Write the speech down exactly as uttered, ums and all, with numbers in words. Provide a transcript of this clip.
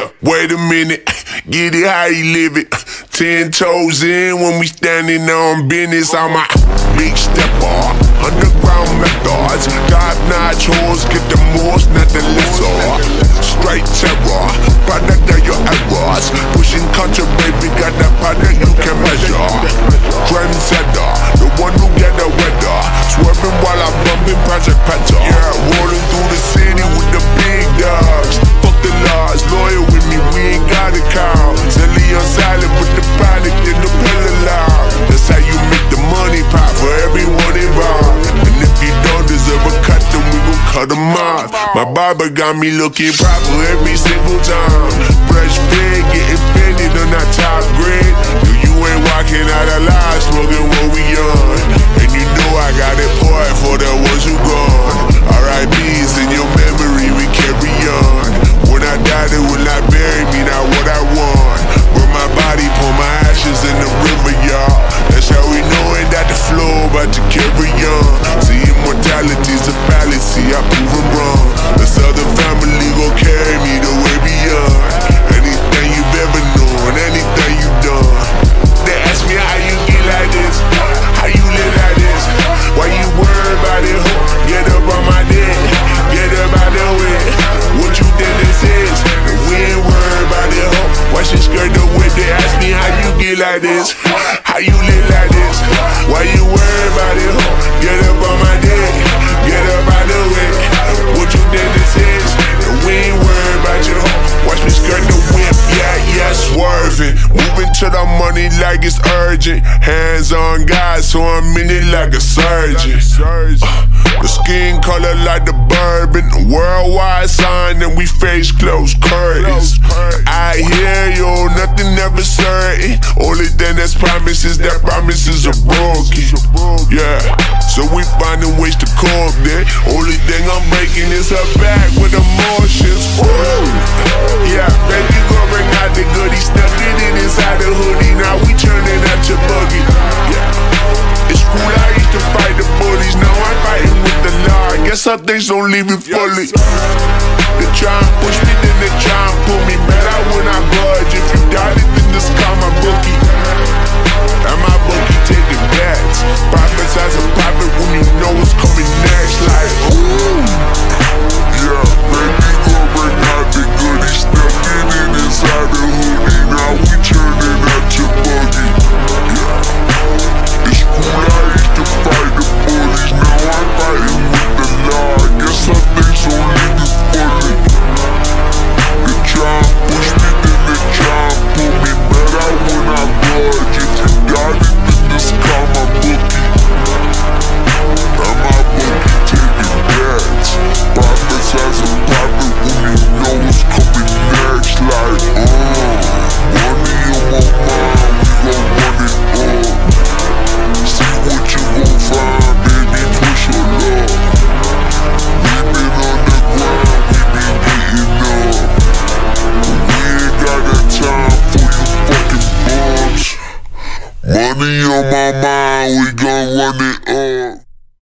Yeah, wait a minute, get it how you live it. Ten toes in when we standing on business. I'm a big stepper, underground methods. Top-notch hoes, get the most, not the lesser. Straight terror, product of your errors. Pushing country, baby, got that product you can measure. Trendsetter, the one who get the weather. Swerving while I'm bumping Project Petter. Yeah, rolling through the city with the big dogs. Fuck the laws, loyal with me, we ain't got a cow. Silly on silent, put the product in the pillar loud. That's how you make the money pop for everyone involved. And if you don't deserve a cut, then we gon' cut them off. My barber got me looking proper every single time. Fresh fit, getting fitted on that top grade. No, you ain't walking out alive, smoking what we on. And you know I got it poured for the ones who gone. R I P's in your memory, we carry on. When I die, they will not bury me, not what I want. Burn my body, pour my ashes in the river, y'all. That's how we knowin' that the flow about to carry on. See, immortality's a fallacy, I prove them wrong. The Southern family gon' carry me the way beyond. Anything you've ever known, anything you done. They ask me how you get like this, how you live like this. Why you worry about it, ho? Get up on my dick, get up out the way. What you think this is? We ain't worried about it, ho. Why she skirt the whip? They ask me how you get like this, how you live like this. Why you worry about it, ho? Get up on my dick, get up out the way. What you think this is? We ain't worried about you, ho. Watch me skirt the whip, yeah, yeah, swerving. Moving to the money like it's urgent. Hands on God, so I'm in it like a surgeon. Uh, the skin color like the bourbon. Worldwide sign and we face close curtains. I hear you, nothing ever certain. Only thing that's promises, that promises are broken. Yeah, so we finding ways to cope there. Only thing I'm breaking is her back with emotions. Woo. Yeah, baby, gon' bring out the goodies. Stuck it in inside the hoodie. Now we turning out your buggy. Yeah, it's cool, I used to fight the bullies. Now I'm fighting with the law. I guess some things don't leave me fully. They try and push me, then they try and pull me. Better when I budge. If you doubt it, then just call my bookie. And my bookie taking bets. Profits as a profit when you know what's coming next. Like, ooh. Yeah, baby, gon' bring out the goodies. Stuck it in inside the hoodie. Now we turning out your buggy. Yeah, it's cool, I used to fight the bullies. Now I'm fighting with the law. I guess some things don't leave me fully. They try and push me, then they try and pull me. Better when I budge. If you got it, then just call my bookie. And my bookie taking bets. Profits as a profit when you know what's coming next. Like, uh, money on my mind, we gon' run it up. See what you gon' find, baby, push your luck. We been on the grind, we been getting up. We ain't got the time for you fucking bums. Money on my mind, we gon' run it